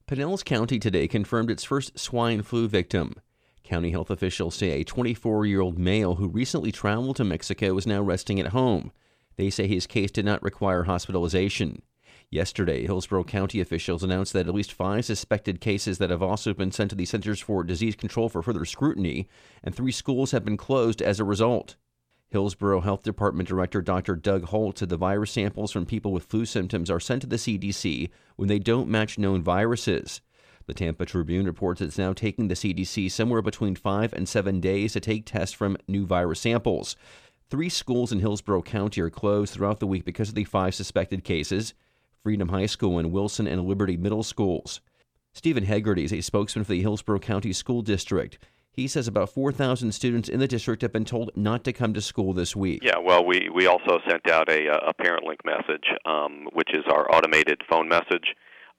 Pinellas County today confirmed its first swine flu victim. County health officials say a 24-year-old male who recently traveled to Mexico is now resting at home. They say his case did not require hospitalization. Yesterday, Hillsborough County officials announced that at least 5 suspected cases that have also been sent to the Centers for Disease Control for further scrutiny, and 3 schools have been closed as a result. Hillsborough Health Department Director Dr. Doug Holt said the virus samples from people with flu symptoms are sent to the CDC when they don't match known viruses. The Tampa Tribune reports it's now taking the CDC somewhere between 5 and 7 days to take tests from new virus samples. 3 schools in Hillsborough County are closed throughout the week because of the 5 suspected cases: Freedom High School and Wilson and Liberty Middle Schools. Stephen Hegarty is a spokesman for the Hillsborough County School District. He says about 4,000 students in the district have been told not to come to school this week. Yeah, well, we also sent out a parent link message, which is our automated phone message.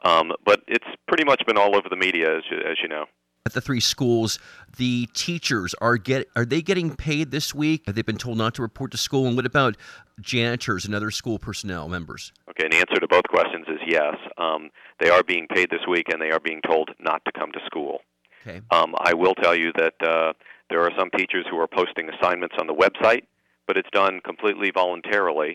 But it's pretty much been all over the media, as you know. At the 3 schools, the teachers are they getting paid this week? Have they been told not to report to school? And what about janitors and other school personnel members? Okay, and the answer to both questions is yes. They are being paid this week, and they are being told not to come to school. Okay. I will tell you that there are some teachers who are posting assignments on the website, but it's done completely voluntarily.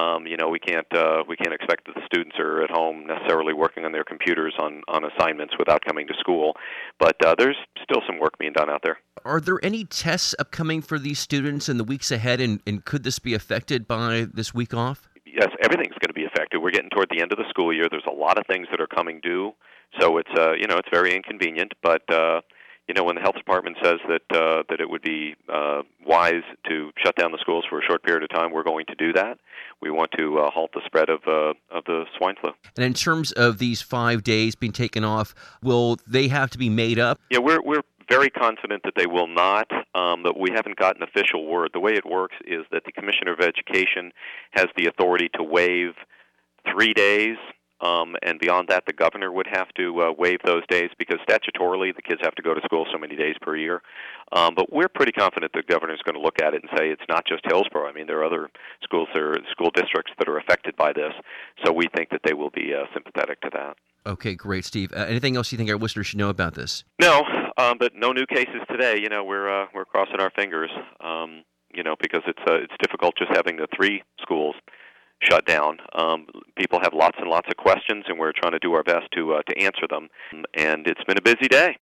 We can't expect that the students are at home necessarily working on their computers on assignments without coming to school. But there's still some work being done out there. Are there any tests upcoming for these students in the weeks ahead, and could this be affected by this week off? Yes, everything's going to be affected. We're getting toward the end of the school year. There's a lot of things that are coming due, so it's it's very inconvenient. But when the health department says that it would be wise to shut down the schools for a short period of time, we're going to do that. We want to halt the spread of the swine flu. And in terms of these 5 days being taken off, will they have to be made up? Yeah, we're very confident that they will not, but we haven't gotten official word. The way it works is that the Commissioner of Education has the authority to waive 3 days, and beyond that, the governor would have to waive those days because statutorily the kids have to go to school so many days per year. But we're pretty confident the governor is going to look at it and say it's not just Hillsborough. I mean, there are other schools, there are school districts that are affected by this, so we think that they will be sympathetic to that. Okay, great, Steve. Anything else you think our listeners should know about this? No, but no new cases today. We're crossing our fingers. Because it's difficult just having the 3 schools shut down. People have lots and lots of questions, and we're trying to do our best to answer them. And it's been a busy day.